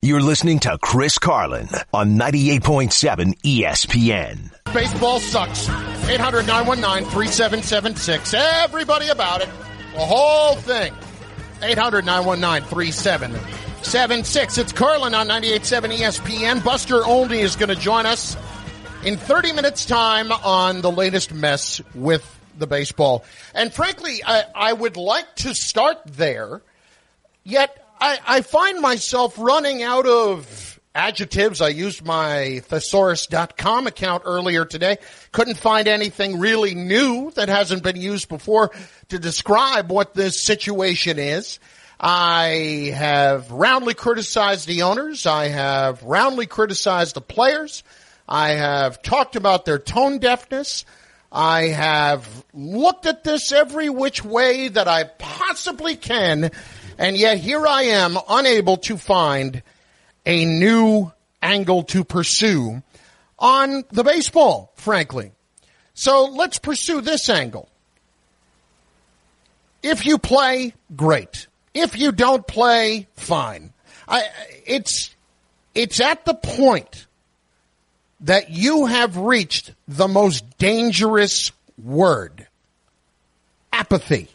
You're listening to Chris Carlin on 98.7 ESPN. Baseball sucks. 800-919-3776. Everybody about it. The whole thing. 800-919-3776. It's Carlin on 98.7 ESPN. Buster Olney is going to join us in 30 minutes' time on the latest mess with the baseball. And frankly, I would like to start there, yet I find myself running out of adjectives. I used my thesaurus.com account earlier today. Couldn't find anything really new that hasn't been used before to describe what this situation is. I have roundly criticized the owners. I have roundly criticized the players. I have talked about their tone deafness. I have looked at this every which way that I possibly can, and yet here I am unable to find a new angle to pursue on the baseball, frankly. So let's pursue this angle. If you play, great. If you don't play, fine. It's at the point that you have reached the most dangerous word. Apathy.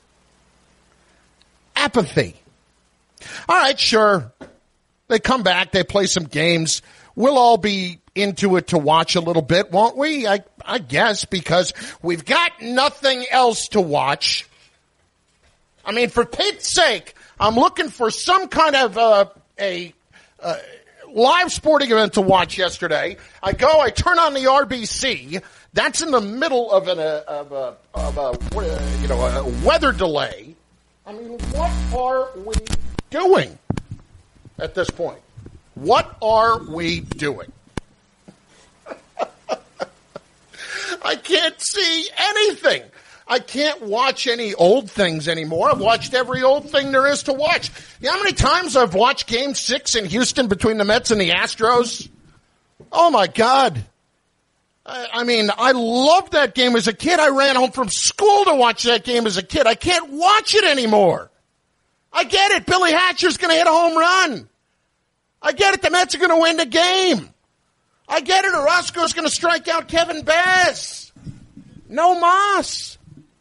Apathy. All right, sure. They come back, they play some games. We'll all be into it to watch a little bit, won't we? I guess, because we've got nothing else to watch. I mean, for Pete's sake, I'm looking for some kind of a live sporting event to watch yesterday. I turn on the RBC. That's in the middle of a weather delay. I mean, what are we doing at this point? What are we doing? I can't see anything. I can't watch any old things anymore. I've watched every old thing there is to watch. You know how many times I've watched Game 6 in Houston between the Mets and the Astros? Oh, my God. I mean, I loved that game as a kid. I ran home from school to watch that game as a kid. I can't watch it anymore. I get it. Billy Hatcher's going to hit a home run. I get it. The Mets are going to win the game. I get it. Orozco's going to strike out Kevin Bass. No mas.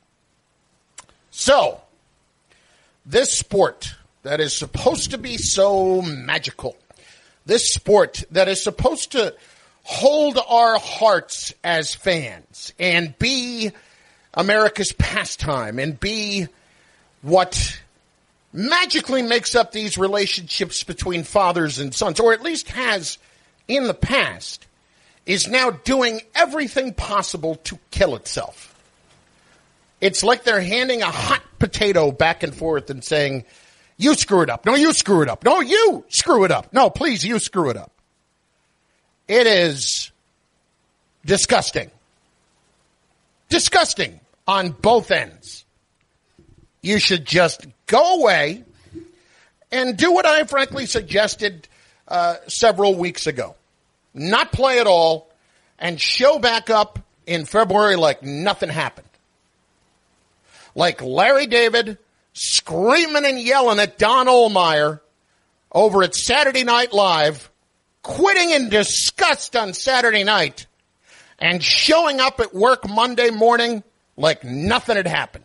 So, this sport that is supposed to be so magical, this sport that is supposed to hold our hearts as fans and be America's pastime and be what magically makes up these relationships between fathers and sons, or at least has in the past, is now doing everything possible to kill itself. It's like they're handing a hot potato back and forth and saying, you screw it up. No, you screw it up. No, you screw it up. No, please, you screw it up. It is disgusting. Disgusting on both ends. You should just go away and do what I frankly suggested several weeks ago. Not play at all and show back up in February like nothing happened. Like Larry David screaming and yelling at Don Ohlmeyer over at Saturday Night Live, quitting in disgust on Saturday night, and showing up at work Monday morning like nothing had happened.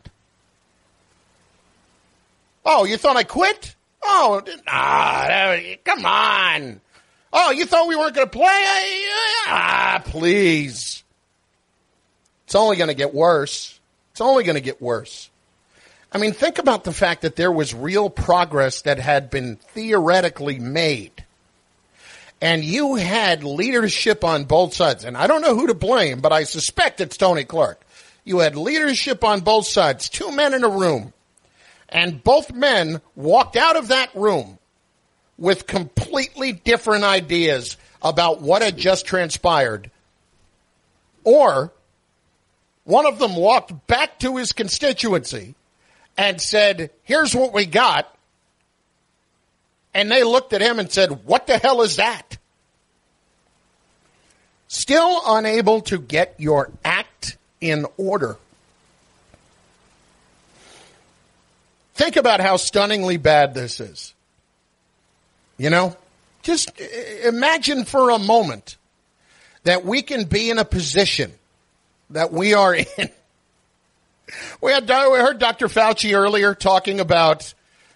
Oh, you thought I quit? Oh, come on. Oh, you thought we weren't going to play? Please. It's only going to get worse. It's only going to get worse. I mean, think about the fact that there was real progress that had been theoretically made. And you had leadership on both sides. And I don't know who to blame, but I suspect it's Tony Clark. You had leadership on both sides, two men in a room. And both men walked out of that room with completely different ideas about what had just transpired. Or one of them walked back to his constituency and said, here's what we got. And they looked at him and said, what the hell is that? Still unable to get your act in order. Think about how stunningly bad this is. You know, Just imagine for a moment that we can be in a position that we are in. We heard Dr. Fauci earlier talking about,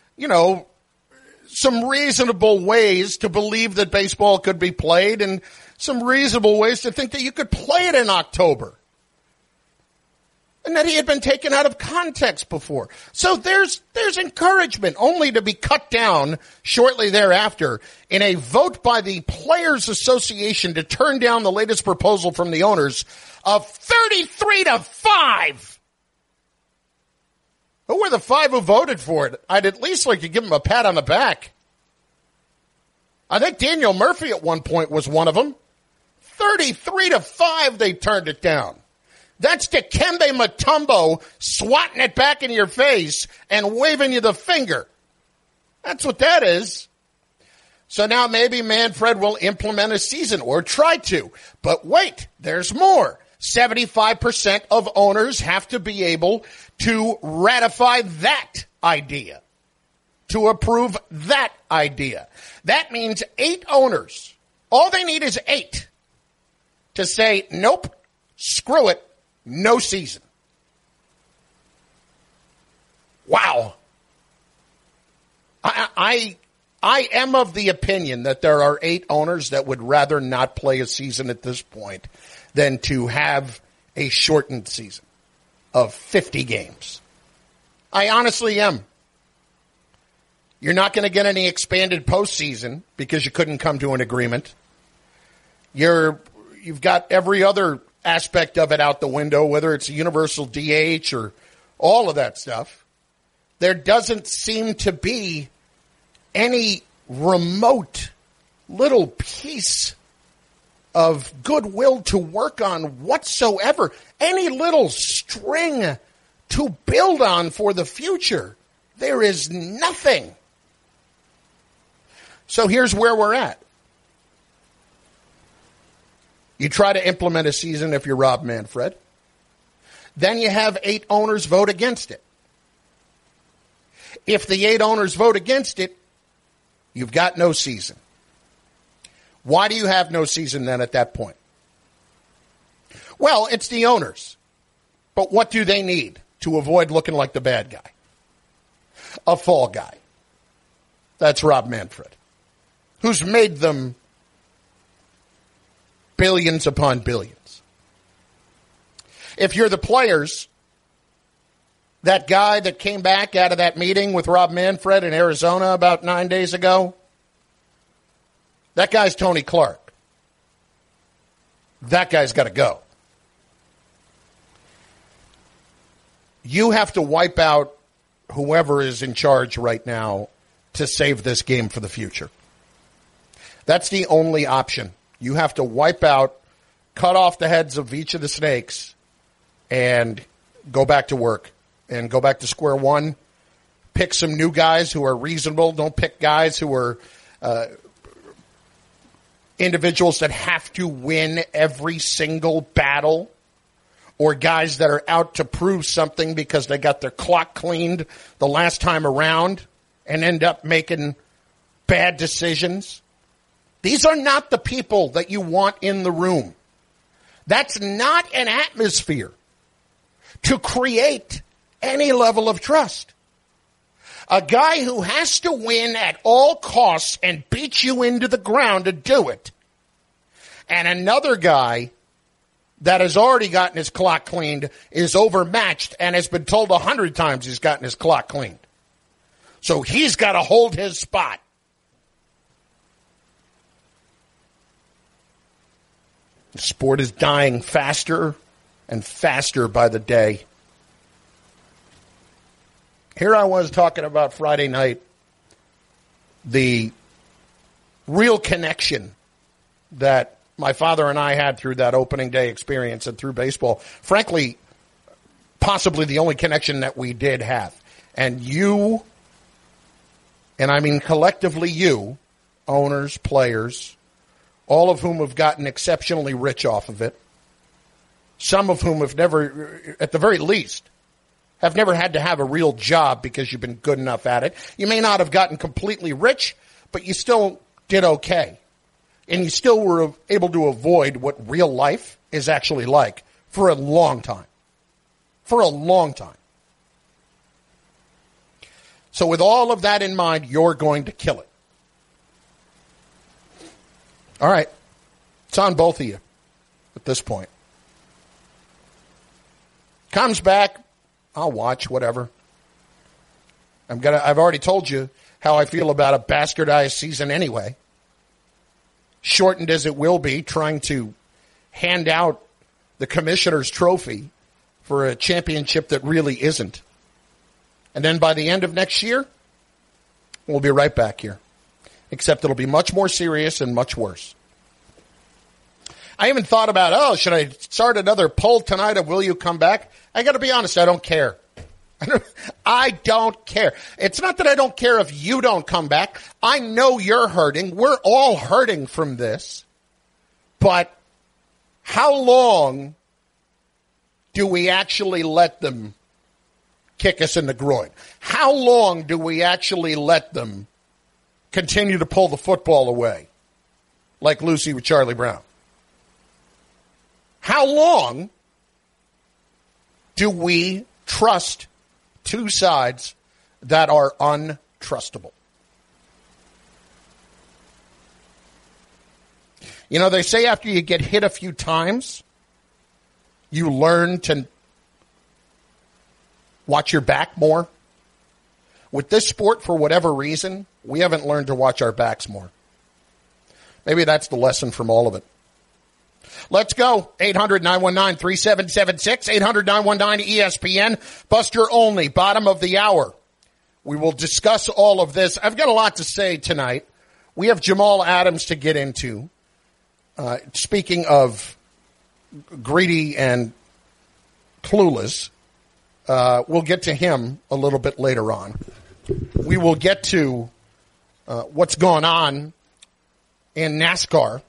some reasonable ways to believe that baseball could be played and some reasonable ways to think that you could play it in October. And that he had been taken out of context before. So there's encouragement, only to be cut down shortly thereafter in a vote by the Players Association to turn down the latest proposal from the owners of 33-5. Who were the 5 who voted for it? I'd at least like to give them a pat on the back. I think Daniel Murphy at one point was one of them. 33-5, they turned it down. That's Dikembe Mutombo swatting it back in your face and waving you the finger. That's what that is. So now maybe Manfred will implement a season or try to. But wait, there's more. 75% of owners have to be able to ratify that idea, to approve that idea. That means 8 owners. All they need is 8 to say, nope, screw it, no season. Wow. I am of the opinion that there are 8 owners that would rather not play a season at this point than to have a shortened season of 50 games. I honestly am. You're not going to get any expanded postseason because you couldn't come to an agreement. You've got every other aspect of it out the window, whether it's a universal DH or all of that stuff. There doesn't seem to be any remote little piece of goodwill to work on whatsoever, any little string to build on for the future. There is nothing. So here's where we're at. You try to implement a season if you're Rob Manfred. Then you have 8 owners vote against it. If the 8 owners vote against it, you've got no season. Why do you have no season then at that point? Well, it's the owners. But what do they need to avoid looking like the bad guy? A fall guy. That's Rob Manfred, who's made them billions upon billions. If you're the players, that guy that came back out of that meeting with Rob Manfred in Arizona about 9 days ago, that guy's Tony Clark. That guy's got to go. You have to wipe out whoever is in charge right now to save this game for the future. That's the only option. You have to wipe out, cut off the heads of each of the snakes, and go back to work and go back to square one. Pick some new guys who are reasonable. Don't pick guys who are individuals that have to win every single battle, or guys that are out to prove something because they got their clock cleaned the last time around and end up making bad decisions. These are not the people that you want in the room. That's not an atmosphere to create any level of trust. A guy who has to win at all costs and beat you into the ground to do it. And another guy that has already gotten his clock cleaned is overmatched and has been told 100 times he's gotten his clock cleaned. So he's got to hold his spot. The sport is dying faster and faster by the day. Here I was talking about Friday night, the real connection that my father and I had through that opening day experience and through baseball. Frankly, possibly the only connection that we did have. And you, and I mean collectively you, owners, players, all of whom have gotten exceptionally rich off of it, some of whom have never, at the very least, have never had to have a real job because you've been good enough at it. You may not have gotten completely rich, but you still did okay. And you still were able to avoid what real life is actually like for a long time. For a long time. So with all of that in mind, you're going to kill it. All right. It's on both of you at this point. Comes back, I'll watch, whatever. I've already told you how I feel about a bastardized season anyway. Shortened as it will be, trying to hand out the commissioner's trophy for a championship that really isn't. And then by the end of next year, we'll be right back here. Except it'll be much more serious and much worse. I even thought about, should I start another poll tonight of will you come back? I got to be honest, I don't care. I don't care. It's not that I don't care if you don't come back. I know you're hurting. We're all hurting from this. But how long do we actually let them kick us in the groin? How long do we actually let them continue to pull the football away like Lucy with Charlie Brown? How long do we trust two sides that are untrustable? You know, they say after you get hit a few times, you learn to watch your back more. With this sport, for whatever reason, we haven't learned to watch our backs more. Maybe that's the lesson from all of it. Let's go. 800-919-3776, 800-919-ESPN. Buster Olney, bottom of the hour. We will discuss all of this. I've got a lot to say tonight. We have Jamal Adams to get into. Speaking of greedy and clueless, we'll get to him a little bit later on. We will get to what's going on in NASCAR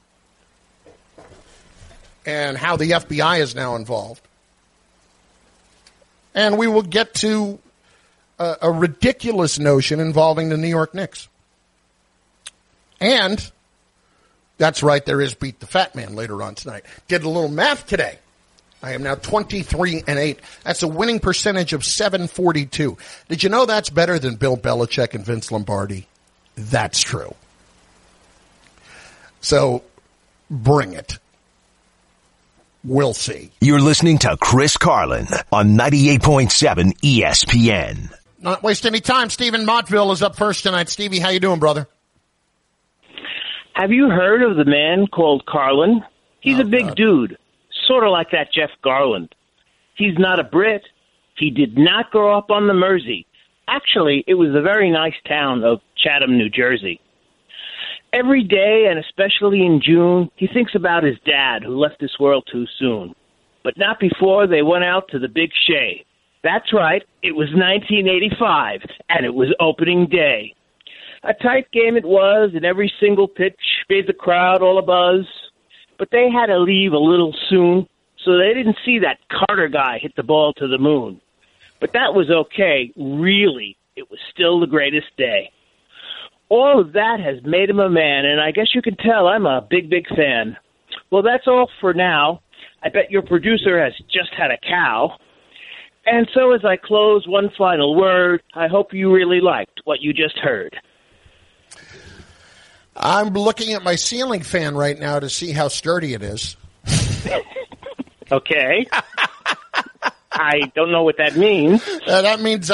and how the FBI is now involved. And we will get to a ridiculous notion involving the New York Knicks. And that's right, there is Beat the Fat Man later on tonight. Did a little math today. I am now 23-8. That's a winning percentage of 742. Did you know that's better than Bill Belichick and Vince Lombardi? That's true. So bring it. We'll see. You're listening to Chris Carlin on 98.7 ESPN. Not waste any time. Stephen Montville is up first tonight. Stevie, how you doing, brother? Have you heard of the man called Carlin? He's a big dude, sort of like that Jeff Garland. He's not a Brit. He did not grow up on the Mersey. Actually, it was a very nice town of Chatham, New Jersey. Every day, and especially in June, he thinks about his dad, who left this world too soon. But not before they went out to the Big Shay. That's right, it was 1985, and it was opening day. A tight game it was, and every single pitch made the crowd all abuzz. But they had to leave a little soon, so they didn't see that Carter guy hit the ball to the moon. But that was okay. Really, it was still the greatest day. All of that has made him a man, and I guess you can tell I'm a big, big fan. Well, that's all for now. I bet your producer has just had a cow. And so as I close, one final word, I hope you really liked what you just heard. I'm looking at my ceiling fan right now to see how sturdy it is. Okay. I don't know what that means. That means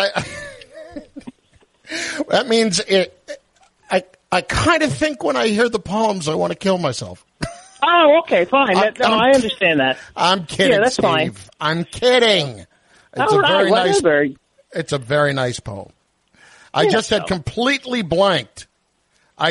that means it. I kind of think when I hear the poems, I want to kill myself. Oh, okay, fine. I understand that. I'm kidding, yeah, that's Steve. Fine. I'm kidding. It's all right, whatever. It's a very nice poem. I just had completely blanked. on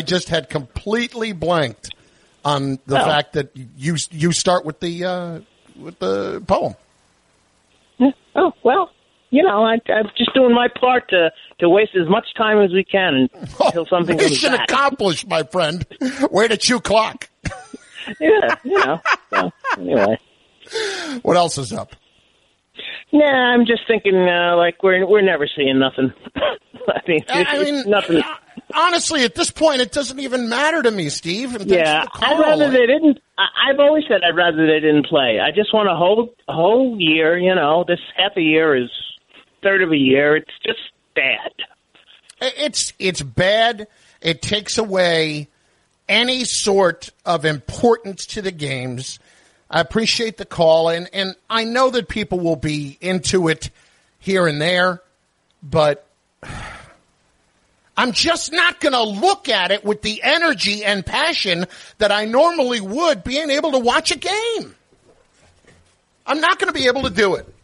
the fact that you start with the poem. Yeah. Oh, well. You know, I'm just doing my part to waste as much time as we can until something comes mission back. accomplished, my friend. Wait at you clock. Yeah, you know. So, anyway. What else is up? Yeah, I'm just thinking we're never seeing nothing. I mean, nothing. Honestly, at this point, it doesn't even matter to me, Steve. And yeah, I'd rather they didn't. I've always said I'd rather they didn't play. I just want a whole year. You know, this half a year is third of a year. It's just bad. It's bad. It takes away any sort of importance to the games. I appreciate the call, and I know that people will be into it here and there, but I'm just not going to look at it with the energy and passion that I normally would being able to watch a game. I'm not going to be able to do it.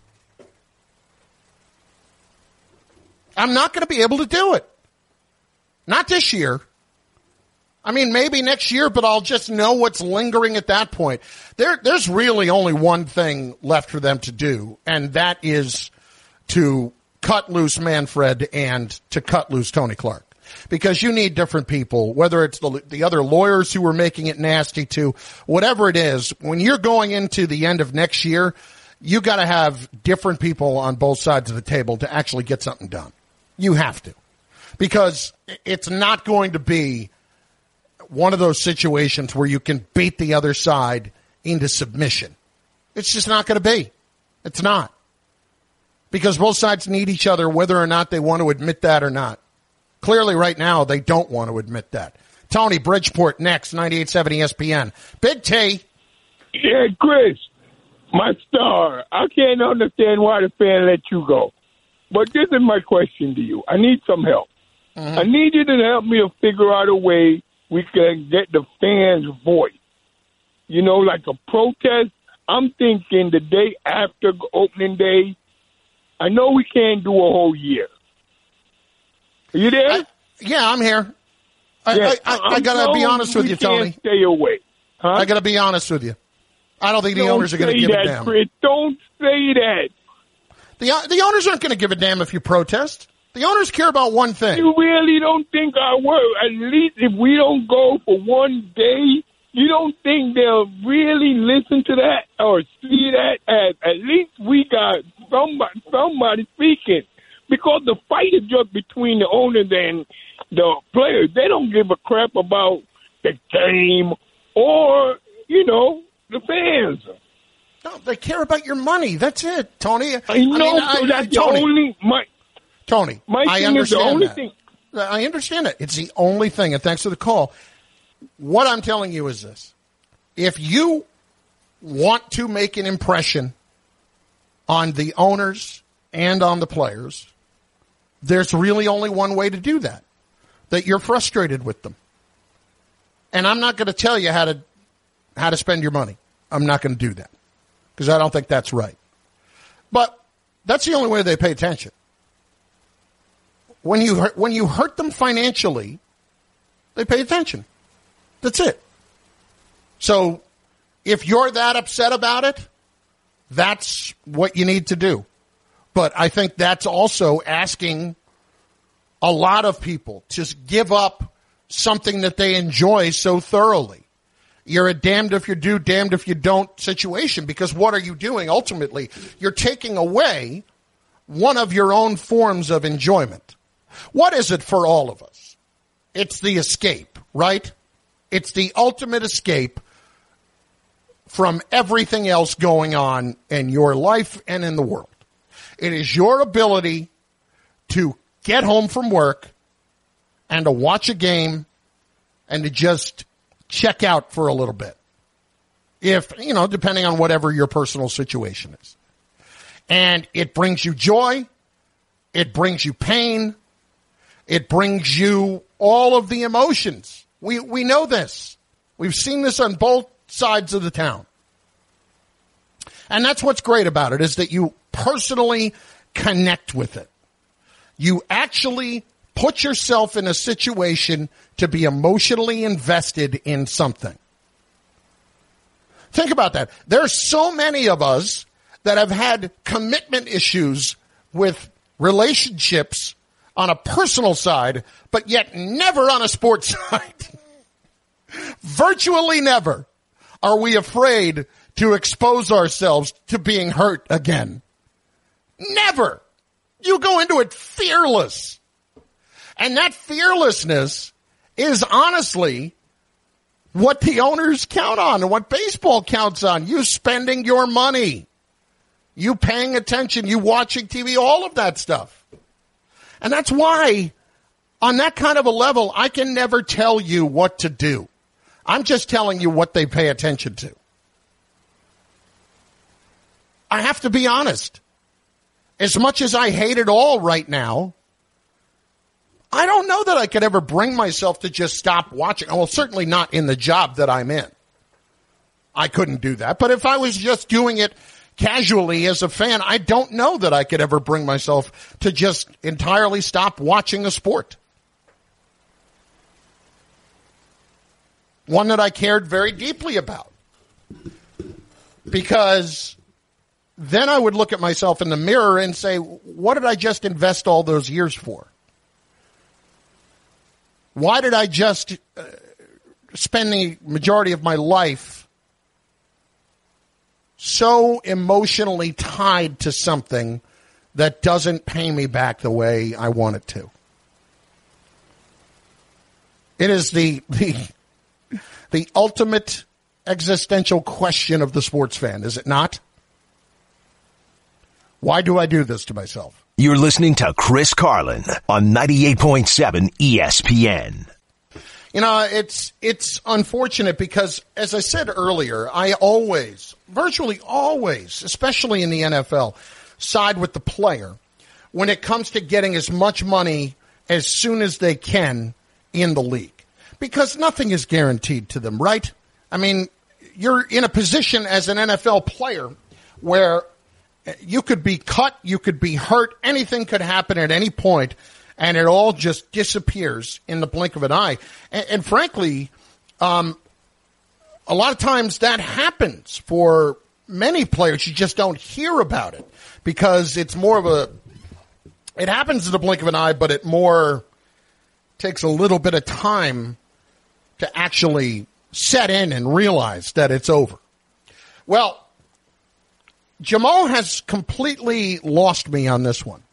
I'm not going to be able to do it. Not this year. I mean, maybe next year, but I'll just know what's lingering at that point. There's really only one thing left for them to do, and that is to cut loose Manfred and to cut loose Tony Clark. Because you need different people, whether it's the other lawyers who were making it nasty to, whatever it is. When you're going into the end of next year, you got to have different people on both sides of the table to actually get something done. You have to. Because it's not going to be one of those situations where you can beat the other side into submission. It's just not going to be. It's not. Because both sides need each other whether or not they want to admit that or not. Clearly right now they don't want to admit that. Tony, Bridgeport, next, 98.7 ESPN. Big T. Yeah, Chris, my star, I can't understand why the fan let you go. But this is my question to you. I need some help. I need you to help me to figure out a way we can get the fans' voice. You know, like a protest. I'm thinking the day after opening day. I know we can't do a whole year. Are you there? Yeah, I'm here. I got to be honest with you, Tony. Stay away. Huh? I got to be honest with you. I don't think the owners are going to give a damn. Chris. Don't say that. The owners aren't going to give a damn if you protest. The owners care about one thing. You really don't think our work, at least if we don't go for one day, you don't think they'll really listen to that or see that? At least we got somebody speaking. Because the fight is just between the owners and the players. They don't give a crap about the game or, the fans. No, they care about your money. That's it, Tony. I know, that's the only... Tony, I understand that. Thing. I understand it. It's the only thing, and thanks for the call. What I'm telling you is this. If you want to make an impression on the owners and on the players, there's really only one way to do that, that you're frustrated with them. And I'm not going to tell you how to spend your money. I'm not going to do that because I don't think that's right. But that's the only way they pay attention. When you hurt them financially, they pay attention. That's it. So if you're that upset about it, that's what you need to do. But I think that's also asking a lot of people to give up something that they enjoy so thoroughly. You're a damned if you do, damned if you don't situation, because what are you doing ultimately? You're taking away one of your own forms of enjoyment. What is it for all of us? It's the escape, right? It's the ultimate escape from everything else going on in your life and in the world. It is your ability to get home from work and to watch a game and to just check out for a little bit. If, depending on whatever your personal situation is. And it brings you joy. It brings you pain. It brings you all of the emotions. We know this. We've seen this on both sides of the town. And that's what's great about it, is that you personally connect with it. You actually put yourself in a situation to be emotionally invested in something. Think about that. There's so many of us that have had commitment issues with relationships on a personal side, but yet never on a sports side. Virtually never are we afraid to expose ourselves to being hurt again. Never. You go into it fearless. And that fearlessness is honestly what the owners count on and what baseball counts on. You spending your money. You paying attention. You watching TV. All of that stuff. And that's why on that kind of a level, I can never tell you what to do. I'm just telling you what they pay attention to. I have to be honest. As much as I hate it all right now, I don't know that I could ever bring myself to just stop watching. Well, certainly not in the job that I'm in. I couldn't do that. But if I was just doing it casually as a fan, I don't know that I could ever bring myself to just entirely stop watching a sport. One that I cared very deeply about. Because then I would look at myself in the mirror and say, what did I just invest all those years for? Why did I just spend the majority of my life so emotionally tied to something that doesn't pay me back the way I want it to? It is the ultimate existential question of the sports fan, is it not? Why do I do this to myself? You're listening to Chris Carlin on 98.7 ESPN. You know, it's unfortunate because, as I said earlier, I virtually always, especially in the NFL, side with the player when it comes to getting as much money as soon as they can in the league. Because nothing is guaranteed to them, right? I mean, you're in a position as an NFL player where you could be cut, you could be hurt, anything could happen at any point, and it all just disappears in the blink of an eye. And frankly, a lot of times that happens for many players. You just don't hear about it because it's more of it happens in the blink of an eye, but it more takes a little bit of time to actually set in and realize that it's over. Well, Jamal has completely lost me on this one.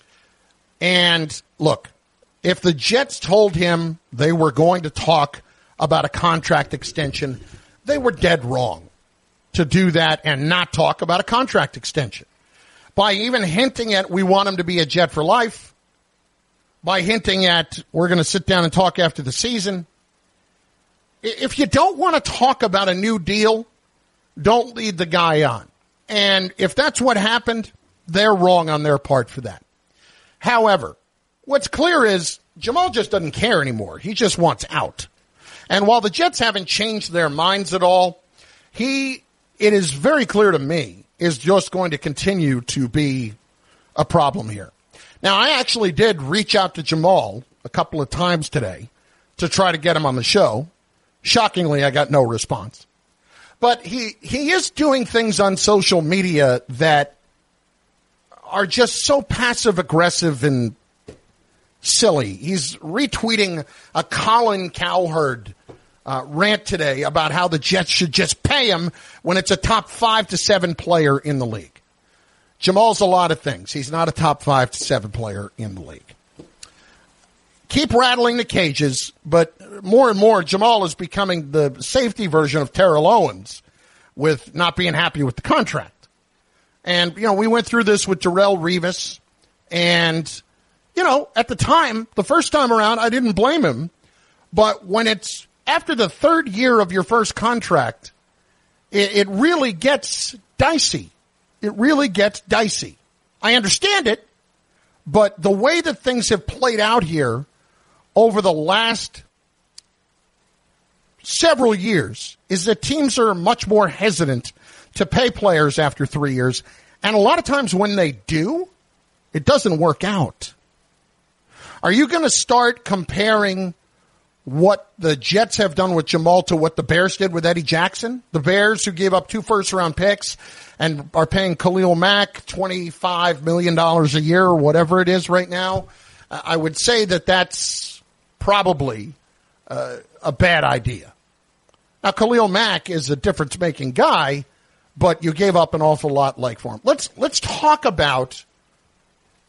And look, if the Jets told him they were going to talk about a contract extension, they were dead wrong to do that and not talk about a contract extension. By even hinting at we want him to be a Jet for life, by hinting at we're going to sit down and talk after the season. If you don't want to talk about a new deal, don't lead the guy on. And if that's what happened, they're wrong on their part for that. However, what's clear is Jamal just doesn't care anymore. He just wants out. And while the Jets haven't changed their minds at all, it is very clear to me, is just going to continue to be a problem here. Now, I actually did reach out to Jamal a couple of times today to try to get him on the show. Shockingly, I got no response. But he is doing things on social media that are just so passive-aggressive and silly. He's retweeting a Colin Cowherd rant today about how the Jets should just pay him when it's a top 5 to 7 player in the league. Jamal's a lot of things. He's not a top 5 to 7 player in the league. Keep rattling the cages, but more and more, Jamal is becoming the safety version of Terrell Owens with not being happy with the contract. And, we went through this with Darrelle Revis, and, at the time, the first time around, I didn't blame him. But when it's after the third year of your first contract, it really gets dicey. It really gets dicey. I understand it, but the way that things have played out here over the last several years is that teams are much more hesitant to pay players after 3 years. And a lot of times when they do, it doesn't work out. Are you going to start comparing what the Jets have done with Jamal to what the Bears did with Eddie Jackson? The Bears, who gave up 2 first-round picks and are paying Khalil Mack $25 million a year or whatever it is right now. I would say that that's probably a bad idea. Now, Khalil Mack is a difference-making guy, but you gave up an awful lot for him. Let's talk about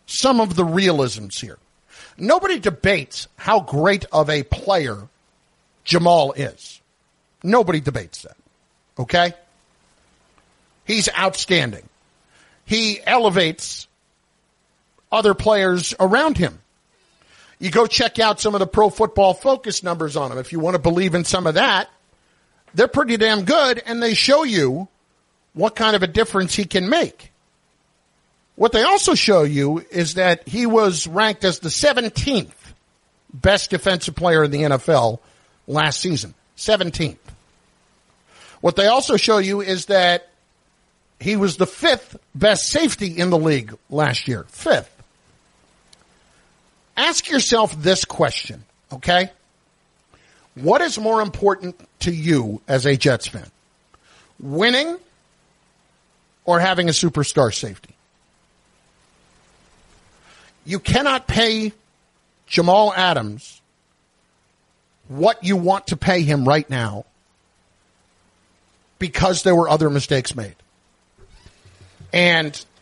some of the realisms here. Nobody debates how great of a player Jamal is. Nobody debates that. Okay? He's outstanding. He elevates other players around him. You go check out some of the Pro Football Focus numbers on him. If you want to believe in some of that, they're pretty damn good, and they show you what kind of a difference he can make. What they also show you is that he was ranked as the 17th best defensive player in the NFL last season. 17th. What they also show you is that he was the 5th best safety in the league last year. 5th. Ask yourself this question, okay? What is more important to you as a Jets fan? Winning or having a superstar safety? You cannot pay Jamal Adams what you want to pay him right now because there were other mistakes made. And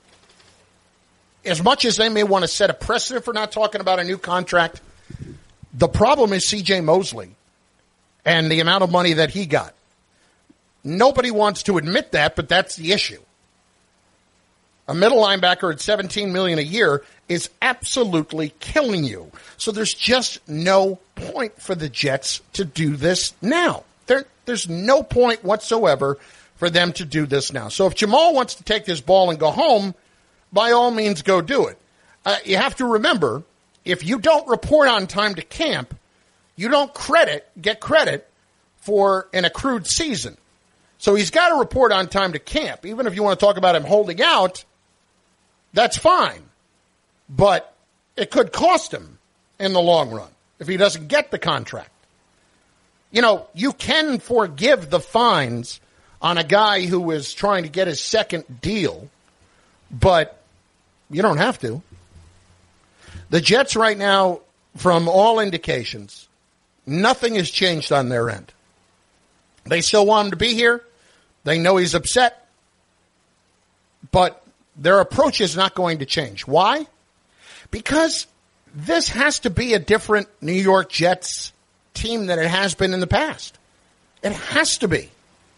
as much as they may want to set a precedent for not talking about a new contract, the problem is C.J. Mosley and the amount of money that he got. Nobody wants to admit that, but that's the issue. A middle linebacker at $17 million a year is absolutely killing you. So there's just no point for the Jets to do this now. There's no point whatsoever for them to do this now. So if Jamal wants to take this ball and go home, by all means, go do it. You have to remember, if you don't report on time to camp, you don't get credit for an accrued season. So he's got to report on time to camp. Even if you want to talk about him holding out, that's fine. But it could cost him in the long run if he doesn't get the contract. You know, you can forgive the fines on a guy who is trying to get his second deal, but you don't have to. The Jets right now, from all indications, nothing has changed on their end. They still want him to be here. They know he's upset. But their approach is not going to change. Why? Because this has to be a different New York Jets team than it has been in the past. It has to be.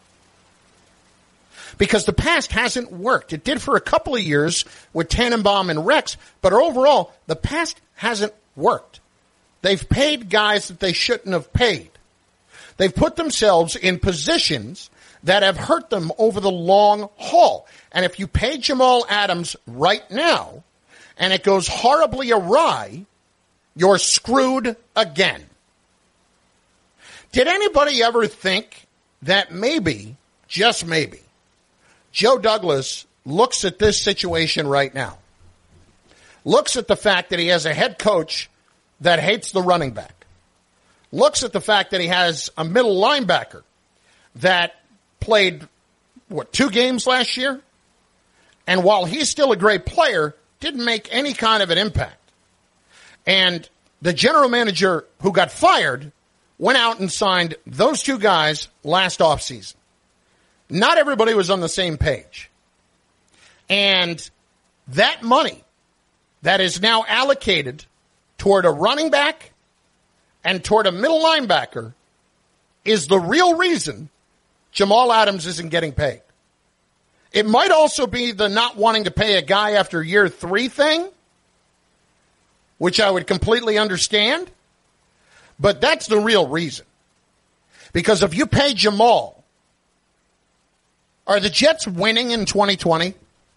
Because the past hasn't worked. It did for a couple of years with Tannenbaum and Rex, but overall, the past hasn't worked. They've paid guys that they shouldn't have paid. They've put themselves in positions that have hurt them over the long haul. And if you pay Jamal Adams right now, and it goes horribly awry, you're screwed again. Did anybody ever think that maybe, just maybe, Joe Douglas looks at this situation right now, looks at the fact that he has a head coach that hates the running back, looks at the fact that he has a middle linebacker that played, 2 games last year? And while he's still a great player, didn't make any kind of an impact. And the general manager who got fired went out and signed those 2 guys last offseason. Not everybody was on the same page. And that money that is now allocated toward a running back and toward a middle linebacker is the real reason Jamal Adams isn't getting paid. It might also be the not wanting to pay a guy after year 3 thing, which I would completely understand. But that's the real reason. Because if you pay Jamal, are the Jets winning in 2020?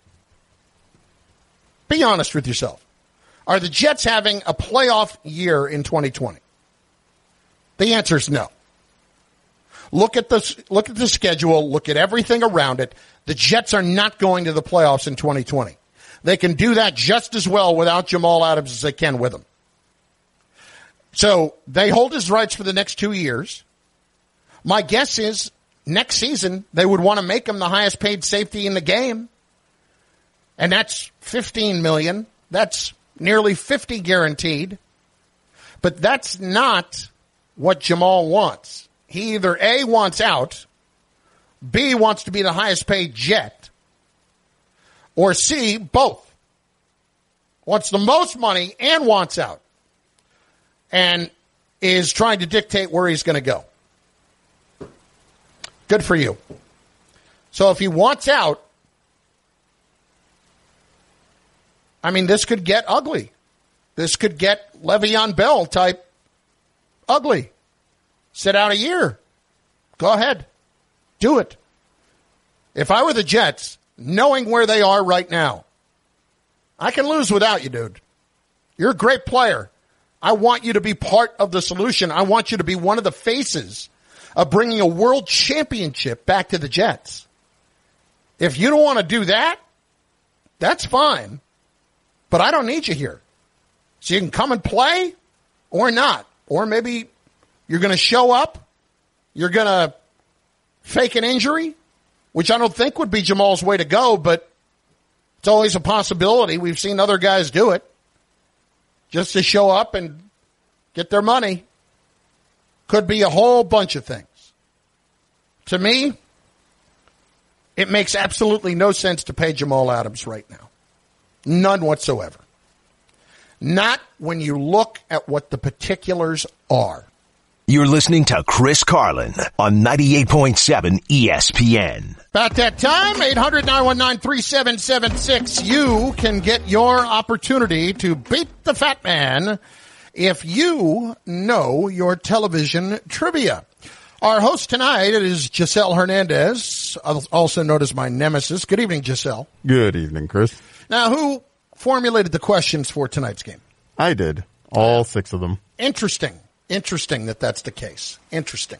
Be honest with yourself. Are the Jets having a playoff year in 2020? The answer is no. Look at the schedule. Look at everything around it. The Jets are not going to the playoffs in 2020. They can do that just as well without Jamal Adams as they can with him. So they hold his rights for the next 2 years. My guess is next season they would want to make him the highest paid safety in the game. And that's $15 million. That's nearly $50 guaranteed. But that's not what Jamal wants. He either A, wants out, B, wants to be the highest paid Jet, or C, both. wants the most money and wants out, and is trying to dictate where he's going to go. Good for you. So if he wants out, I mean, this could get ugly. This could get Le'Veon Bell type ugly. Sit out a year. Go ahead. Do it. If I were the Jets, knowing where they are right now, I can lose without you, dude. You're a great player. I want you to be part of the solution. I want you to be one of the faces of bringing a world championship back to the Jets. If you don't want to do that, that's fine. But I don't need you here. So you can come and play or not. Or maybe you're going to show up. You're going to fake an injury, which I don't think would be Jamal's way to go, but it's always a possibility. We've seen other guys do it just to show up and get their money. Could be a whole bunch of things. To me, it makes absolutely no sense to pay Jamal Adams right now. None whatsoever. Not when you look at what the particulars are. You're listening to Chris Carlin on 98.7 ESPN. About that time, 800-919-3776. You can get your opportunity to beat the fat man if you know your television trivia. Our host tonight is Giselle Hernandez, also known as my nemesis. Good evening, Giselle. Good evening, Chris. Now, who formulated the questions for tonight's game? I did. All 6 of them. Interesting that that's the case. Interesting.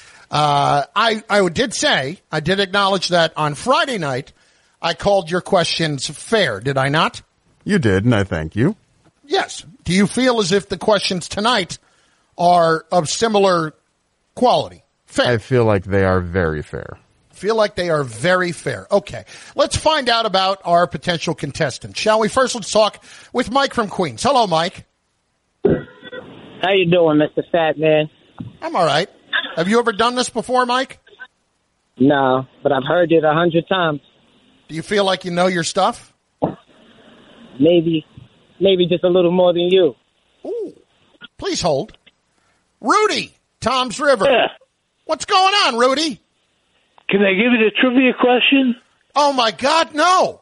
I did acknowledge that on Friday night, I called your questions fair, did I not? You did, and I thank you. Yes. Do you feel as if the questions tonight are of similar quality? Fair. I feel like they are very fair. Feel like they are very fair. Okay. Let's find out about our potential contestant, shall we? First, let's talk with Mike from Queens. Hello, Mike. How you doing, Mr. Fat Man? I'm all right. Have you ever done this before, Mike? No, but I've heard it 100 times. Do you feel like you know your stuff? Maybe just a little more than you. Ooh. Please hold. Rudy, Tom's River. Yeah. What's going on, Rudy? Can I give you the trivia question? Oh, my God, no.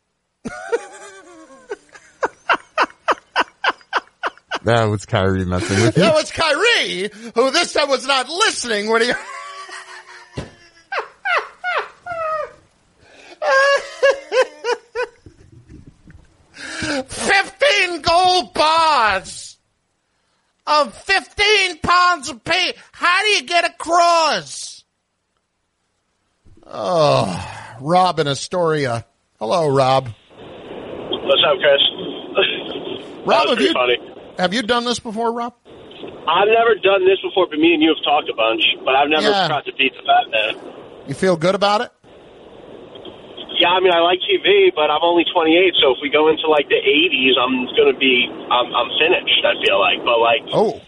That was Kyrie messing with you. That was Kyrie, who this time was not listening when he... 15 gold bars of 15 pounds of paint. How do you get across? Oh, Rob in Astoria. Hello, Rob. What's up, Chris? Rob, funny. Have you done this before, Rob? I've never done this before, but me and you have talked a bunch, but I've never tried to beat the fat man. You feel good about it? Yeah, I mean, I like TV, but I'm only 28, so if we go into, like, the 80s, I'm going to be, I'm finished, I feel like. But, like,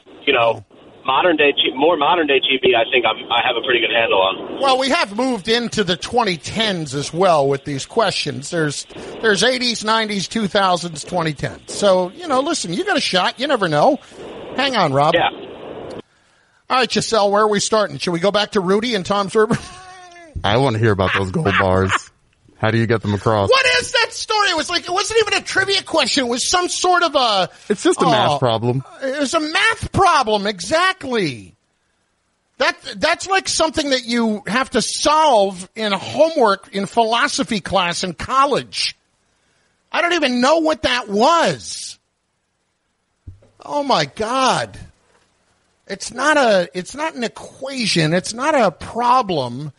more modern-day TV, I think I have a pretty good handle on. Well, we have moved into the 2010s as well with these questions. There's 80s, 90s, 2000s, 2010s. So, listen, you got a shot. You never know. Hang on, Rob. Yeah. All right, Giselle, where are we starting? Should we go back to Rudy and Tom's River? I want to hear about those gold bars. How do you get them across? What is that story? It wasn't even a trivia question. It was some sort of a... It's just a math problem. It was a math problem, exactly. That's like something that you have to solve in homework in philosophy class in college. I don't even know what that was. Oh my God. It's not an equation. It's not a problem.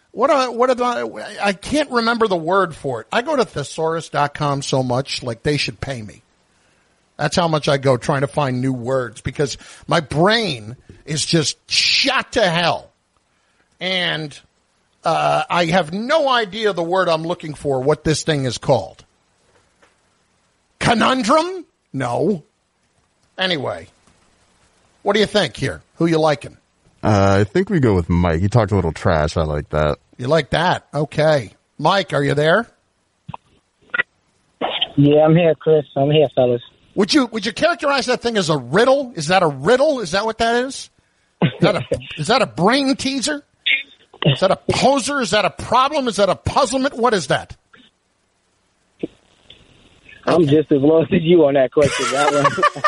I can't remember the word for it. I go to thesaurus.com so much, like they should pay me. That's how much I go trying to find new words because my brain is just shot to hell. And I have no idea the word I'm looking for, what this thing is called. Conundrum? No. Anyway, what do you think here? Who you liking? I think we go with Mike. He talked a little trash. I like that. You like that? Okay. Mike, are you there? Yeah, I'm here, Chris. I'm here, fellas. Would you characterize that thing as a riddle? Is that a riddle? Is that what that is? Is that a brain teaser? Is that a poser? Is that a problem? Is that a puzzlement? What is that? I'm just as lost as you on that question. That one,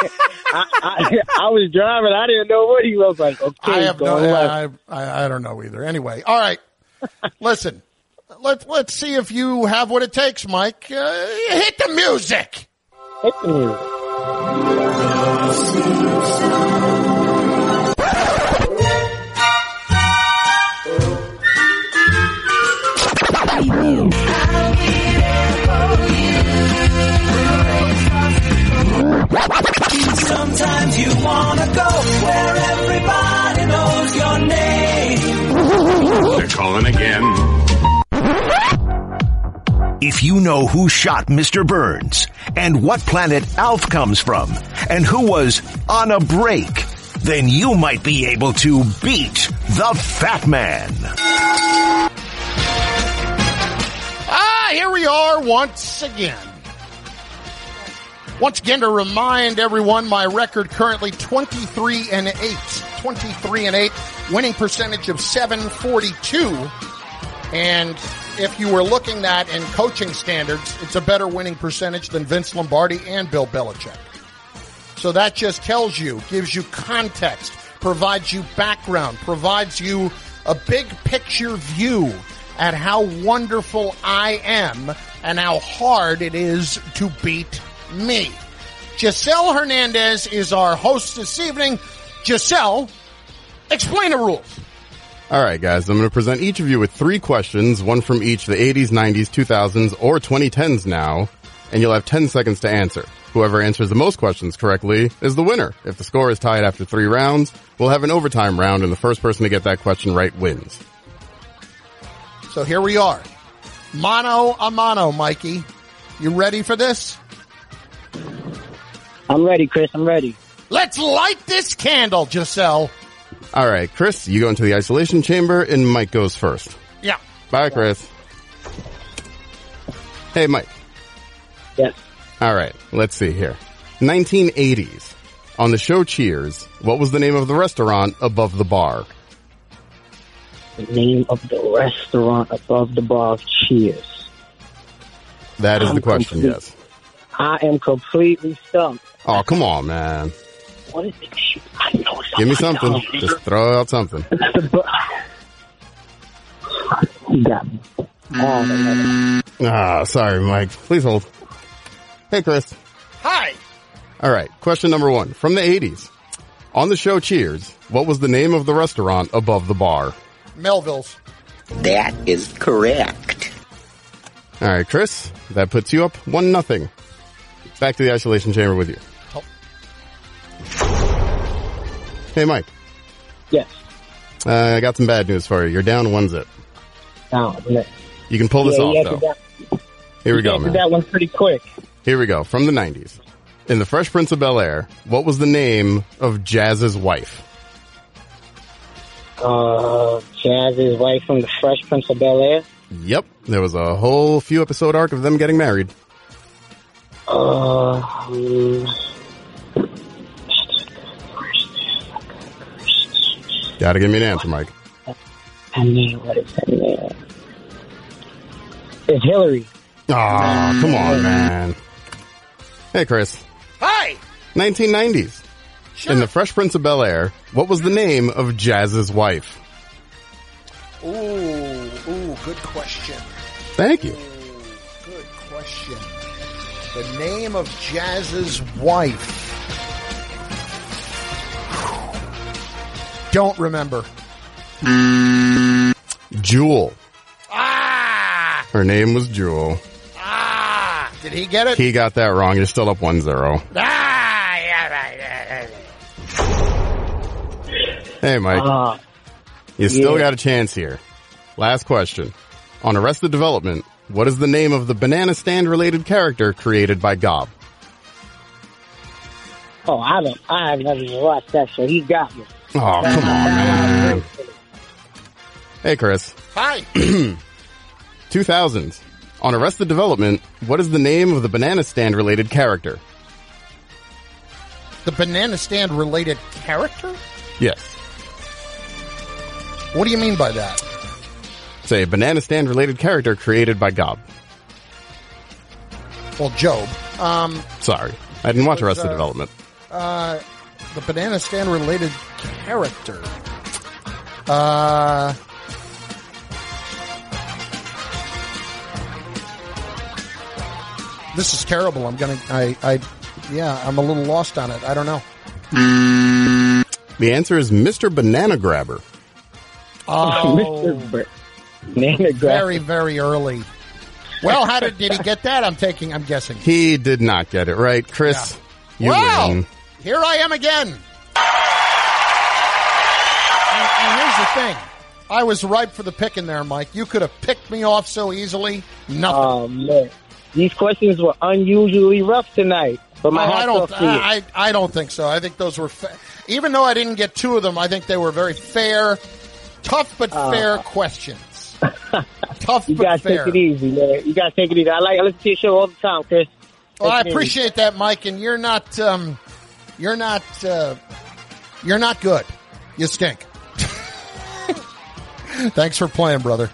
I was driving. I didn't know what he was like. Okay, I don't know either. Anyway, all right. Listen, let's see if you have what it takes, Mike. Hit the music. Hit the music. Sometimes you wanna go where everybody knows your name. They're calling again. If you know who shot Mr. Burns and what planet Alf comes from and who was on a break, then you might be able to beat the Fat Man. Here we are once again. Once again, to remind everyone, my record currently 23-8. 23-8, winning percentage of 742. And if you were looking at in coaching standards, it's a better winning percentage than Vince Lombardi and Bill Belichick. So that just tells you, gives you context, provides you background, provides you a big picture view at how wonderful I am and how hard it is to beat me. Giselle Hernandez is our host this evening. Giselle, explain the rules. All right, guys, I'm going to present each of you with 3 questions, one from each, the 80s, 90s, 2000s, or 2010s now, and you'll have 10 seconds to answer. Whoever answers the most questions correctly is the winner. If the score is tied after 3 rounds, we'll have an overtime round, and the first person to get that question right wins. So here we are. Mano a mano, Mikey. You ready for this? I'm ready, Chris. I'm ready. Let's light this candle, Giselle. All right, Chris, you go into the isolation chamber, and Mike goes first. Yeah. Bye, Chris. Hey, Mike. Yes. All right, let's see here. 1980s. On the show Cheers, what was the name of the restaurant above the bar? The name of the restaurant above the bar of Cheers. That is the question, yes. I am completely stumped. Oh, come on, man. What is it? I know it's Give me something. Just throw out something. You got me. Sorry, Mike. Please hold. Hey, Chris. Hi. All right, question number 1. From the 80s. On the show Cheers, what was the name of the restaurant above the bar? Melville's. That is correct. All right, Chris, that puts you up 1-0. Back to the isolation chamber with you. Oh. Hey, Mike. Yes. I got some bad news for you. You're down 1-0. Oh, no. You can pull this off, though. Here we go, man. That one pretty quick. Here we go. From the 90s. In The Fresh Prince of Bel-Air, what was the name of Jazz's wife? Jazz's wife from The Fresh Prince of Bel-Air? Yep. There was a whole few episode arc of them getting married. Gotta give me an answer, Mike. I mean, what is her name? It's Hillary. Aw, come on, man. Hey, Chris. Hi. 1990s. Sure. In The Fresh Prince of Bel-Air, what was the name of Jazz's wife? Ooh, good question. Thank you. Good question. The name of Jazz's wife. Don't remember. Jewel. Ah! Her name was Jewel. Ah! Did he get it? He got that wrong. You're still up 1-0. Ah! Yeah. Hey, Mike. You still got a chance here. Last question. On Arrested Development, what is the name of the banana stand related character created by Gob? Oh, I have never even watched that show. He got me. Oh, come on, man. Hey, Chris. Hi. 2000s. On Arrested Development, what is the name of the banana stand related character? The banana stand related character? Yes. What do you mean by that? It's a banana stand related character created by Gob. Well, Job. Sorry. I didn't watch Arrested Development. The banana stand related character. This is terrible. I'm a little lost on it. I don't know. The answer is Mr. Banana Grabber. Oh, Mr. Banana Grabber. Very, very early. Well, how did he get that? I'm guessing. He did not get it right. Chris, you win. Here I am again. And here's the thing. I was ripe for the picking there, Mike. You could have picked me off so easily. Nothing. Oh, man. These questions were unusually rough tonight. But I don't think so. I think those were, even though I didn't get two of them, I think they were very fair, tough but fair questions. Tough you but gotta fair. take it easy, man. You gotta take it easy. I listen to your show all the time, Chris. Well, I appreciate that, Mike. And you're not good. You stink. Thanks for playing, brother.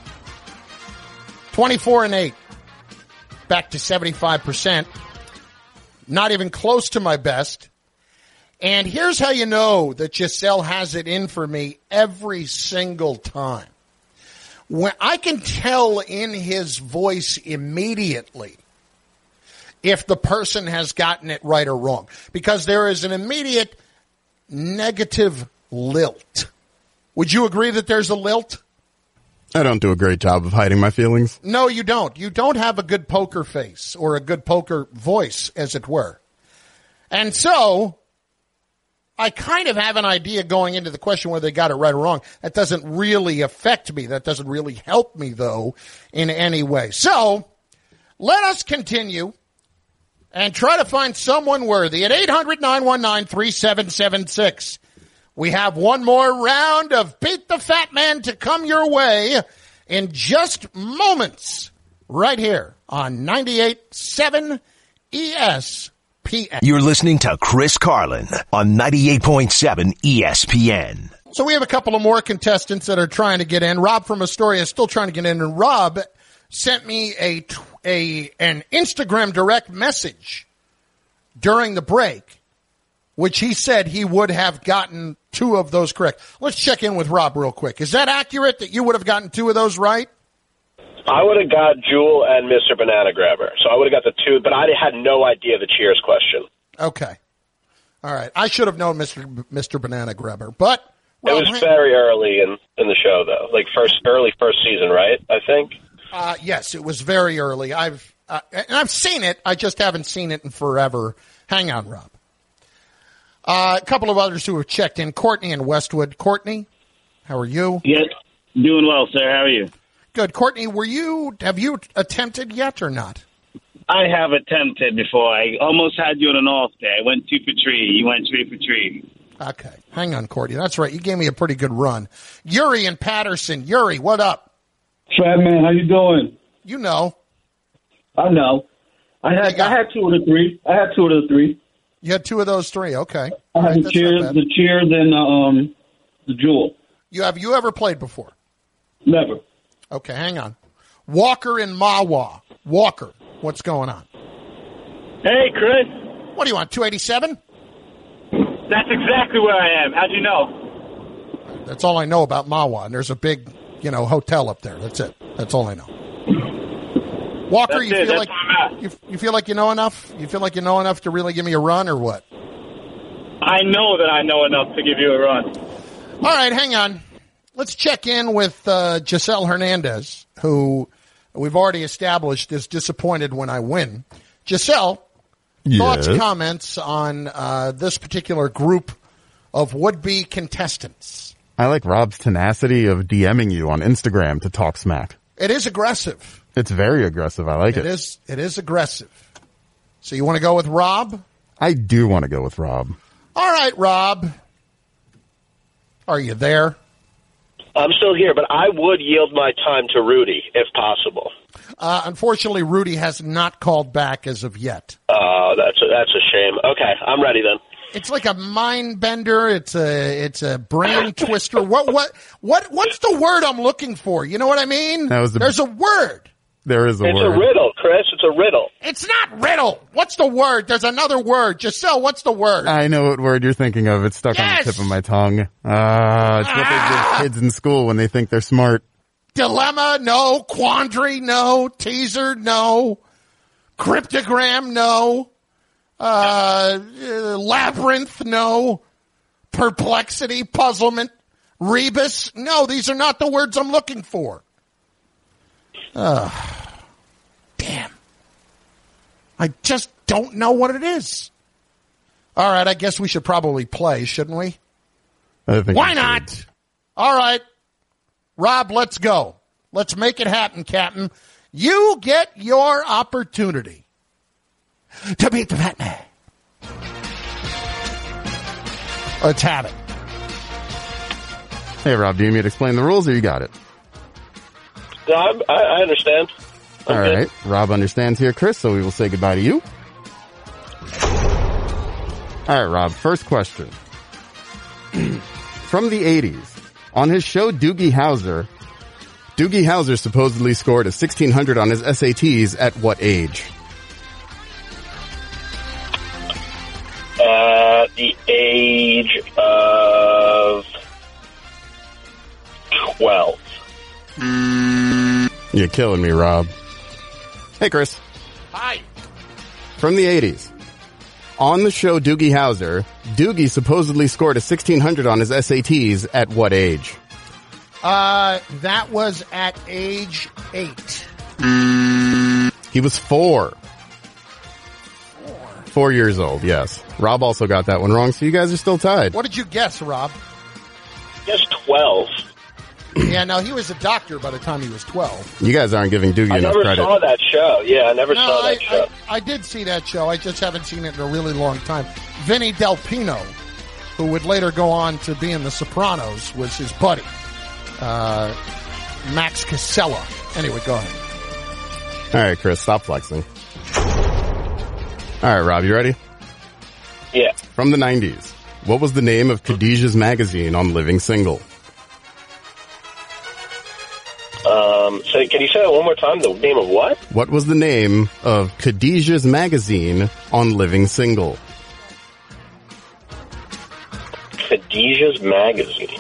24-8. Back to 75%. Not even close to my best. And here's how you know that Giselle has it in for me every single time. When I can tell in his voice immediately if the person has gotten it right or wrong, because there is an immediate negative lilt. Would you agree that there's a lilt? I don't do a great job of hiding my feelings. No, you don't. You don't have a good poker face or a good poker voice, as it were. And so I kind of have an idea going into the question whether they got it right or wrong. That doesn't really affect me. That doesn't really help me, though, in any way. So let us continue and try to find someone worthy at 800-919-3776. We have one more round of Beat the Fat Man to come your way in just moments right here on 98.7 ESPN. You're listening to Chris Carlin on 98.7 ESPN. So we have a couple of more contestants that are trying to get in. Rob from Astoria is still trying to get in, and Rob sent me an Instagram direct message during the break, which he said he would have gotten two of those correct. Let's check in with Rob real quick. Is that accurate that you would have gotten two of those right? I would have got Jewel and Mr. Banana Grabber. So I would have got the two, but I had no idea the Cheers question. Okay. All right. I should have known Mr. Banana Grabber, but Rob, it was very early in the show, though. Like early first season, right? I think. Yes, it was very early. I've seen it. I just haven't seen it in forever. Hang on, Rob. A couple of others who have checked in. Courtney in Westwood. Courtney, how are you? Yes, doing well, sir. How are you? Good. Courtney, have you attempted yet or not? I have attempted before. I almost had you on an off day. I went 2 for 3. You went 3 for 3. Okay. Hang on, Courtney. That's right. You gave me a pretty good run. Yuri in Patterson. Yuri, what up? Fat man, how you doing? You know. I know. I had 2 of the 3. I had 2 of the 3. You had 2 of those 3. Okay. I had the Cheers and the Jewel. Have you ever played before? Never. Okay, hang on. Walker in Mahwah. Walker, what's going on? Hey, Chris. What do you want, 287? That's exactly where I am. How'd you know? That's all I know about Mahwah, and there's a big, hotel up there. That's it. That's all I know. Walker, you feel like you know enough? You feel like you know enough to really give me a run, or what? I know that I know enough to give you a run. All right, hang on. Let's check in with Giselle Hernandez, who we've already established is disappointed when I win. Giselle, thoughts, comments on this particular group of would-be contestants? I like Rob's tenacity of DMing you on Instagram to talk smack. It is aggressive. It's very aggressive. I like it. It is aggressive. So you want to go with Rob? I do want to go with Rob. All right, Rob. Are you there? I'm still here, but I would yield my time to Rudy, if possible. Unfortunately, Rudy has not called back as of yet. Oh, that's a shame. Okay, I'm ready then. It's like a mind bender. It's a brain twister. What's the word I'm looking for? You know what I mean? There's a word. There is a word. It's a riddle, Chris. It's a riddle. It's not riddle. What's the word? There's another word. Giselle, what's the word? I know what word you're thinking of. It's stuck on the tip of my tongue. It's what they give kids in school when they think they're smart. Dilemma, no. Quandary, no. Teaser, no. Cryptogram, no. Labyrinth, no. Perplexity, puzzlement, rebus, no. These are not the words I'm looking for. Damn. I just don't know what it is. All right, I guess we should probably play, shouldn't we? Why not? All right. Rob, let's go. Let's make it happen, Captain. You get your opportunity to beat the fat man. Let's have it. Hey, Rob, do you need me to explain the rules or you got it? No, I understand. All right. Rob understands here, Chris, so we will say goodbye to you. All right, Rob, first question. From the 80s, on his show Doogie Howser supposedly scored a 1600 on his SATs at what age? The age of 12. You're killing me, Rob. Hey, Chris. Hi. From the 80s. On the show Doogie Howser, Doogie supposedly scored a 1600 on his SATs at what age? That was at age 8. He was 4. 4 years old, yes. Rob also got that one wrong, so you guys are still tied. What did you guess, Rob? Guess 12. Yeah, no, he was a doctor by the time he was 12. You guys aren't giving Doogie enough credit. I never saw that show. Yeah, I never saw that show. I did see that show. I just haven't seen it in a really long time. Vinny Del Pino, who would later go on to be in The Sopranos, was his buddy. Max Casella. Anyway, go ahead. All right, Chris, stop flexing. All right, Rob, you ready? Yeah. From the 90s, what was the name of Khadijah's magazine on Living Single? So can you say that one more time? The name of what? What was the name of Khadijah's magazine on Living Single? Khadijah's magazine.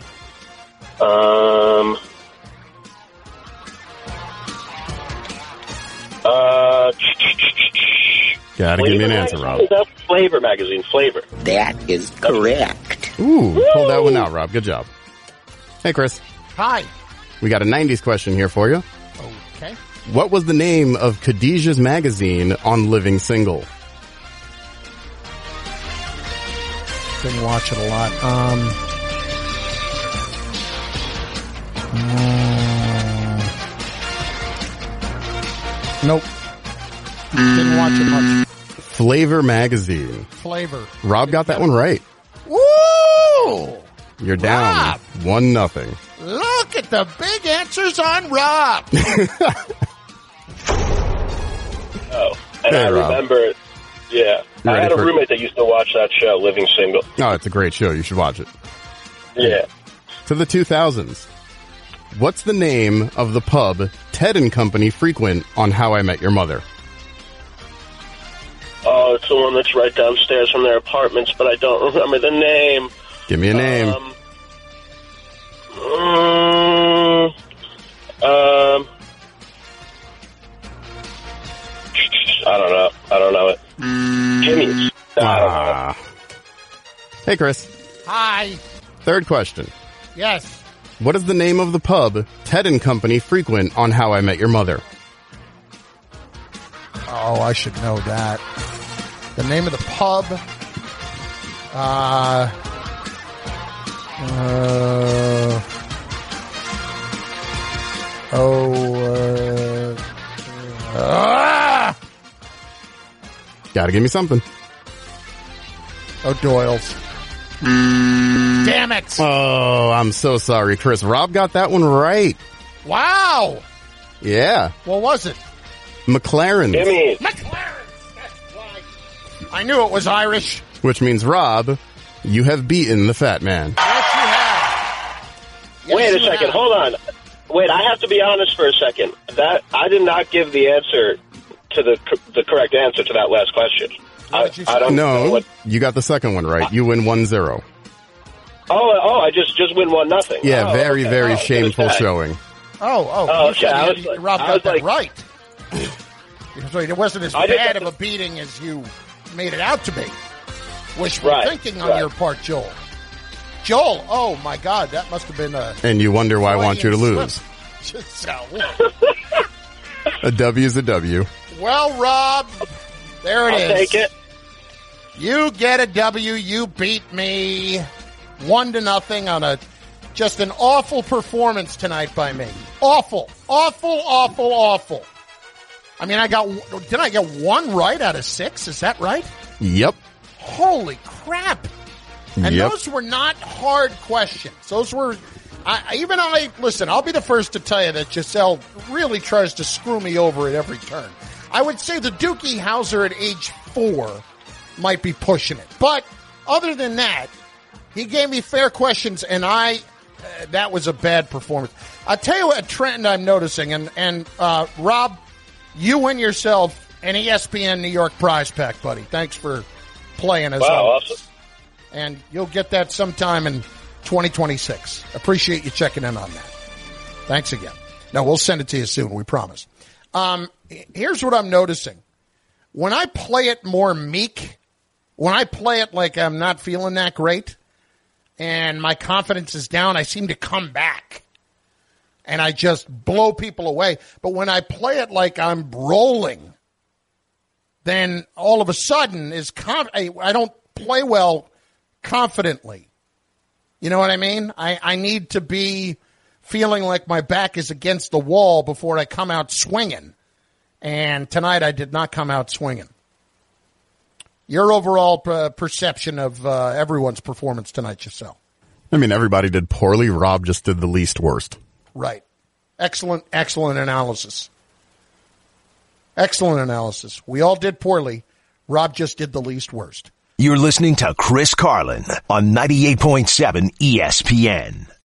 Gotta give me an answer, Rob. Flavor magazine. Flavor. That is correct. Ooh, pull that one out, Rob. Good job. Hey, Chris. Hi. We got a 90s question here for you. Okay. What was the name of Khadijah's magazine on Living Single? Didn't watch it a lot. Nope. Didn't watch it much. Flavor magazine. Flavor. Rob got that one right. Woo! You're down Rob. 1-0. Look at the big answers on Rob. And Hey, I Rob. remember, yeah. You I ready had a for- roommate that used to watch that show, Living Single. Oh, it's a great show. You should watch it. Yeah. To the 2000s. What's the name of the pub Ted and Company frequent on How I Met Your Mother? Oh, it's the one that's right downstairs from their apartments, but I don't remember the name. Give me a name. I don't know it. Jimmy's. I don't know. Hey, Chris. Hi. Third question. Yes. What is the name of the pub Ted and Company frequent on How I Met Your Mother? Oh, I should know that. The name of the pub. Gotta give me something. O'Doyle's. Damn it. Oh, I'm so sorry, Chris. Rob got that one right. Wow. Yeah. What was it? McLaren. Gimme. McLaren. That's why. I knew it was Irish. Which means, Rob, you have beaten the fat man. Yes, you have. Yes, Wait a you second. have. Hold on. Wait, I have to be honest for a second. That I did not give the answer to the correct answer to that last question. I don't know No, what. you got the second one right. You win 1-0. Oh, I just win 1-0. Yeah, Oh, very, okay. very I was gonna shameful say. showing. Oh, okay. I was like- Rob I got was that like- right. So it wasn't as I just bad have of a beating as you made it out to be. Wishful Right, thinking on right. your part, Joel. Joel, oh my God, that must have been a And you wonder why I want you to Freudian lose. slip. So, A W is a W. well, Rob, there it I'll is. take it. You get a W. You beat me 1-0 on just an awful performance tonight by me. Awful. I mean, did I get 1 right out of 6? Is that right? Yep. Holy crap. And Yep. those were not hard questions. Those were, listen, I'll be the first to tell you that Giselle really tries to screw me over at every turn. I would say the Dookie Howser at age 4 might be pushing it. But other than that, he gave me fair questions, and that was a bad performance. I'll tell you what, a trend I'm noticing, and Rob, you win yourself an ESPN New York prize pack, buddy. Thanks for playing as Wow, always. awesome. And you'll get that sometime in 2026. Appreciate you checking in on that. Thanks again. No, we'll send it to you soon, we promise. Here's what I'm noticing. When I play it more meek, when I play it like I'm not feeling that great, and my confidence is down, I seem to come back. And I just blow people away. But when I play it like I'm rolling, then all of a sudden I don't play well confidently. You know what I mean? I need to be feeling like my back is against the wall before I come out swinging. And tonight I did not come out swinging. Your overall perception of everyone's performance tonight, Giselle? I mean, everybody did poorly. Rob just did the least worst. Right. Excellent analysis. Excellent analysis. We all did poorly. Rob just did the least worst. You're listening to Chris Carlin on 98.7 ESPN.